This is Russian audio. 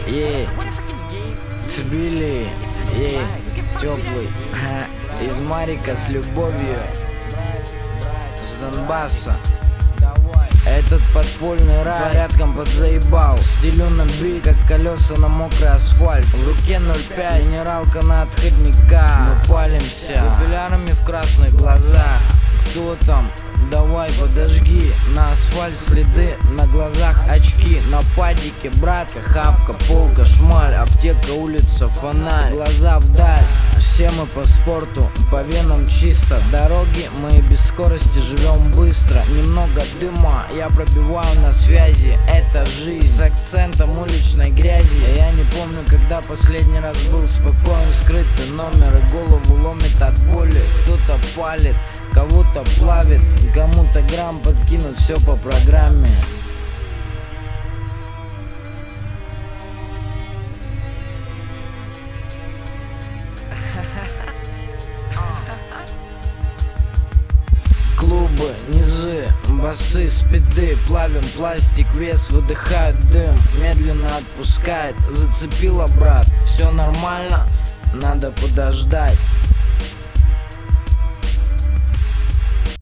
Ей, Тбили, ей, теплый, из Марика с любовью, с Донбасса. Этот подпольный рай порядком подзаебал. Стелю на бит, как колеса на мокрый асфальт. В руке 0,5, минералка на отходника. Мы палимся, капиллярами в красных глазах. Кто там? Давай подожги. На асфальт следы, на глазах очки. На падике братка, хапка, полка, шмаль. Аптека, улица, фонарь, глаза вдаль. Все мы по спорту, по венам чисто. Дороги мы без скорости живем быстро. Немного дыма, я пробиваю на связи. Это жизнь с акцентом уличной грязи. Я не помню, когда последний раз был спокоен. Скрытый номер и голову ломит от боли. Кто-то палит, кого-то плавит, кому-то грамм подкинут, все по программе. Клубы, низы, басы, спиды. Плавим пластик, вес, выдыхает дым. Медленно отпускает, зацепила брат. Все нормально, надо подождать.